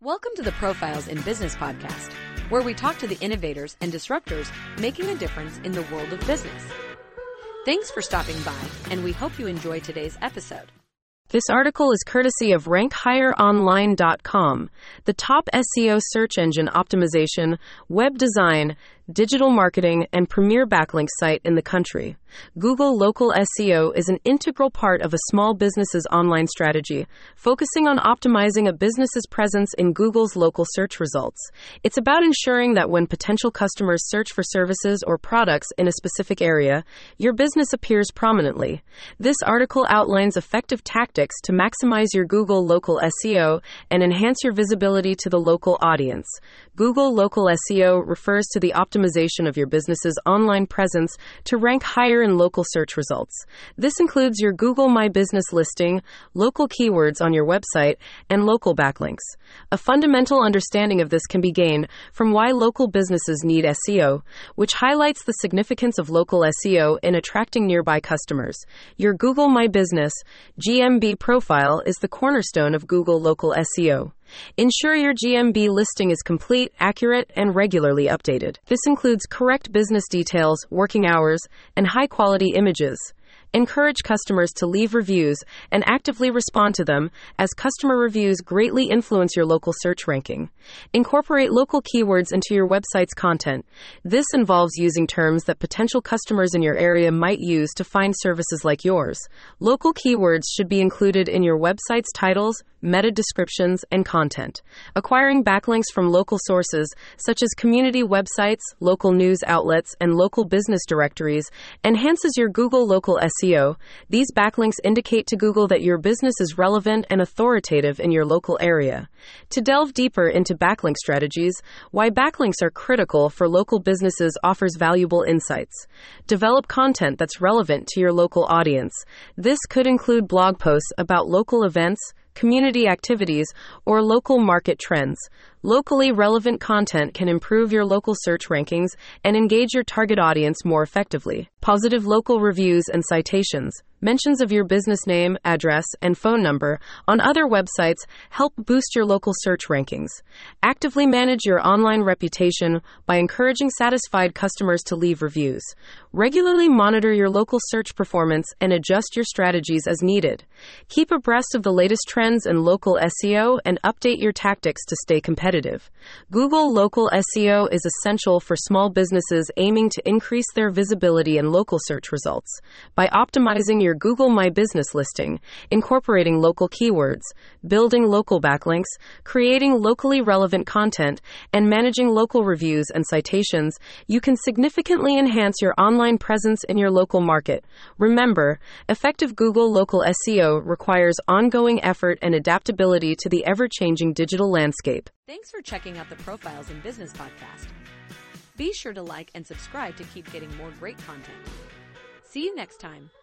Welcome to the Profiles in Business podcast, where we talk to the innovators and disruptors making a difference in the world of business. Thanks for stopping by, and we hope you enjoy today's episode. This article is courtesy of RankHigherOnline.com, the top SEO search engine optimization, web design, digital marketing, and premier backlink site in the country. Google Local SEO is an integral part of a small business's online strategy, focusing on optimizing a business's presence in Google's local search results. It's about ensuring that when potential customers search for services or products in a specific area, your business appears prominently. This article outlines effective tactics to maximize your Google Local SEO and enhance your visibility to the local audience. Google Local SEO refers to the optimization of your business's online presence to rank higher in local search results. This includes your Google My Business listing, local keywords on your website, and local backlinks. A fundamental understanding of this can be gained from Why Local Businesses Need SEO, which highlights the significance of local SEO in attracting nearby customers. Your Google My Business GMB profile is the cornerstone of Google Local SEO. Ensure your GMB listing is complete, accurate, and regularly updated. This includes correct business details, working hours, and high-quality images. Encourage customers to leave reviews and actively respond to them, as customer reviews greatly influence your local search ranking. Incorporate local keywords into your website's content. This involves using terms that potential customers in your area might use to find services like yours. Local keywords should be included in your website's titles, meta descriptions, and content. Acquiring backlinks from local sources, such as community websites, local news outlets, and local business directories, enhances your Google Local SEO. These backlinks indicate to Google that your business is relevant and authoritative in your local area. To delve deeper into backlink strategies, why backlinks are critical for local businesses offers valuable insights. Develop content that's relevant to your local audience. This could include blog posts about local events, community activities, or local market trends. Locally relevant content can improve your local search rankings and engage your target audience more effectively. Positive local reviews and citations. Mentions of your business name, address, and phone number on other websites help boost your local search rankings. Actively manage your online reputation by encouraging satisfied customers to leave reviews. Regularly monitor your local search performance and adjust your strategies as needed. Keep abreast of the latest trends in local SEO and update your tactics to stay competitive. Google Local SEO is essential for small businesses aiming to increase their visibility in local search results. By optimizing your Google My Business listing, incorporating local keywords, building local backlinks, creating locally relevant content, and managing local reviews and citations, you can significantly enhance your online presence in your local market. Remember, effective Google Local SEO requires ongoing effort and adaptability to the ever-changing digital landscape. Thanks for checking out the Profiles in Business podcast. Be sure to like and subscribe to keep getting more great content. See you next time.